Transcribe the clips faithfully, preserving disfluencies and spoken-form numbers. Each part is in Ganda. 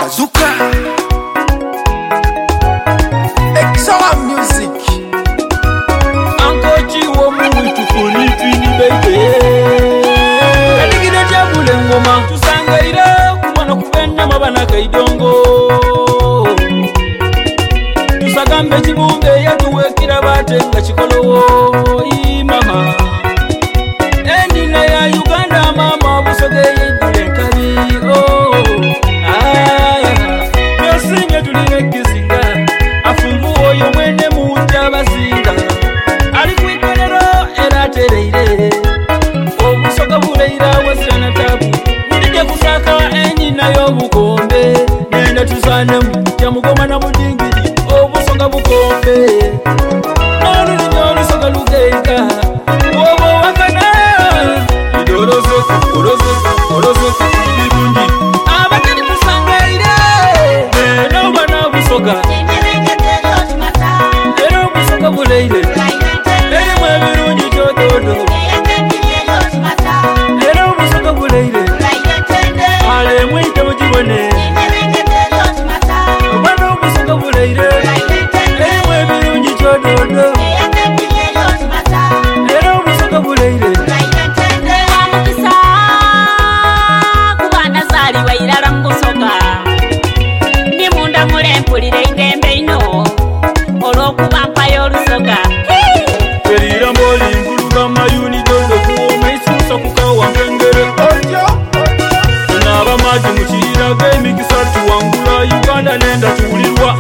Bazuka excellent music Ankochi wo mwitu kunipini baby Kaligida jabule ngoma tusangaira kubona kubenda mabana kaidongo Tusagambe chibunge yatuwekira batenga chikolowo I mama Endina ya Uganda mama busoge yidule nkabi oh ah Yosinye tulire kizinga afumbuo yo mwene muja bazinga Ali kwikolero era tereire Obusoga buleira wasana tabu Ndije kusaka endina yo bukombe Nenda tuzanemu ya mugoma na mudingiri Obusoga bukombe Nolu ninyolu soga lugeka Wobo wakana Idoroze, oroze, oroze, ibungi Abatani kusangaire Eno wana busoga Eno busoga buleire Eno mwebirungi chotodo Eno busoga buleire Ale mwita mujibone Eno busoga buleire Eno mwebirungi chotodo Eno busoga buleire Mpulire idembe ino olwokuba mpayo olusoga Erira mboli mbuluga mayuni dondo kuwoma isusa kukawa ngengere Tunaba maji mukirira gemikisa tuwangula Uganda nenda tuulirwa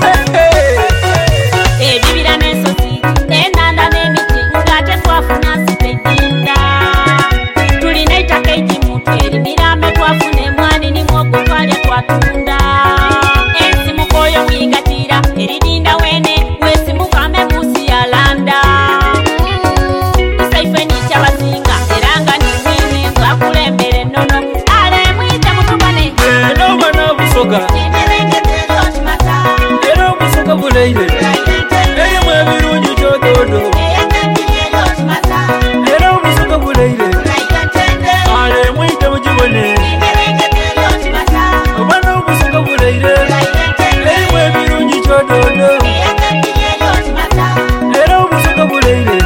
Ebibira n'ensozi n'enanda n'emiti nga tetwafuna sipedinda Tulina ettaka egimu twerimira mbe twafuna emwani ni mwogo twalya twatunda Ensimukoyo mwigatira eridinda wene wesimukambe musi ya landa Isaife nicha bazinga eranga ni mwine twakulembere nono ale mwite mutubane Eno bana busoga Eno busoga buleire Eno mwebirungi chotodo Eno busoga buleire Ale mwite mujibone Bana busoga buleire Eno mwebirungi chotodo Eno busoga buleire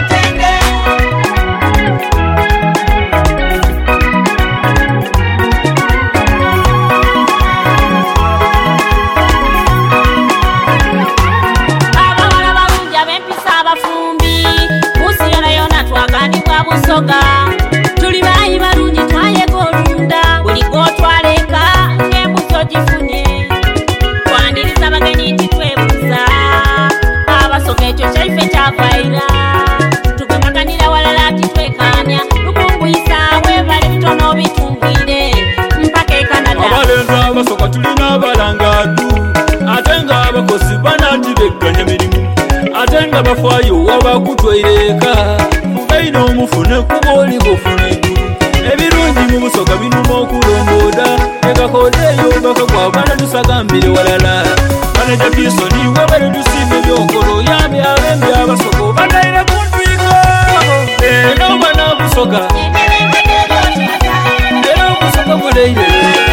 Abawala balungi ab'empisa abafumbi Musi yona yona twagandibwa busoga Tuli bayi balungi twayega olunda Buli gotwaleka ng'embuzi ogifunye Twandiriza abagenyi nti twebuuza Abasoga ekyo kyaife kyavaira Tugemaganira walala titwekanya Lukunguyisa webale bitono bitungwire Mpaka e Canada Abalenzi abasoga tulina abalangadu Ate nga abakozi banati begganya mirimu Ate nga bafaayo wabakutwaireka Mugaina omufune kuba oli bufune eggulu Ebirungi mu busoga binuma okulomboda Ekakodeeyo bakagwa bana tusagambire walala Manaja Pisoni webale tusimbe byokolo Yambe abembe abasoga bataire kuntwiko Eno bana busoga Eno busoga buleire